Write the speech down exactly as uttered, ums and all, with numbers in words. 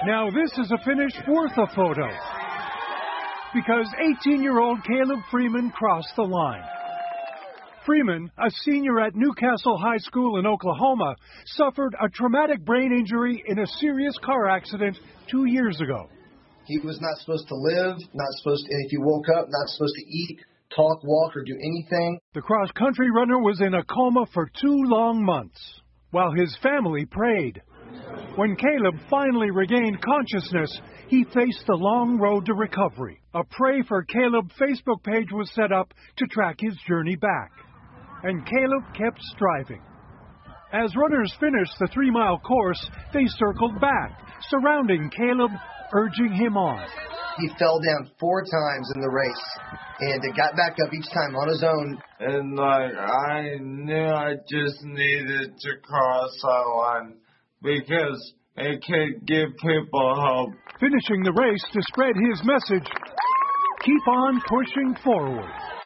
Now this is a finish worth a photo, because eighteen-year-old Caleb Freeman crossed the line. Freeman, a senior at Newcastle High School in Oklahoma, suffered a traumatic brain injury in a serious car accident two years ago. He was not supposed to live, not supposed to, and if he woke up, not supposed to eat, talk, walk, or do anything. The cross-country runner was in a coma for two long months, while his family prayed. When Caleb finally regained consciousness, he faced the long road to recovery. A Pray for Caleb Facebook page was set up to track his journey back. And Caleb kept striving. As runners finished the three-mile course, they circled back, surrounding Caleb, urging him on. He fell down four times in the race, and it got back up each time on his own. And, like, I knew I just needed to cross that line because it could give people hope. Finishing the race to spread his message, keep on pushing forward.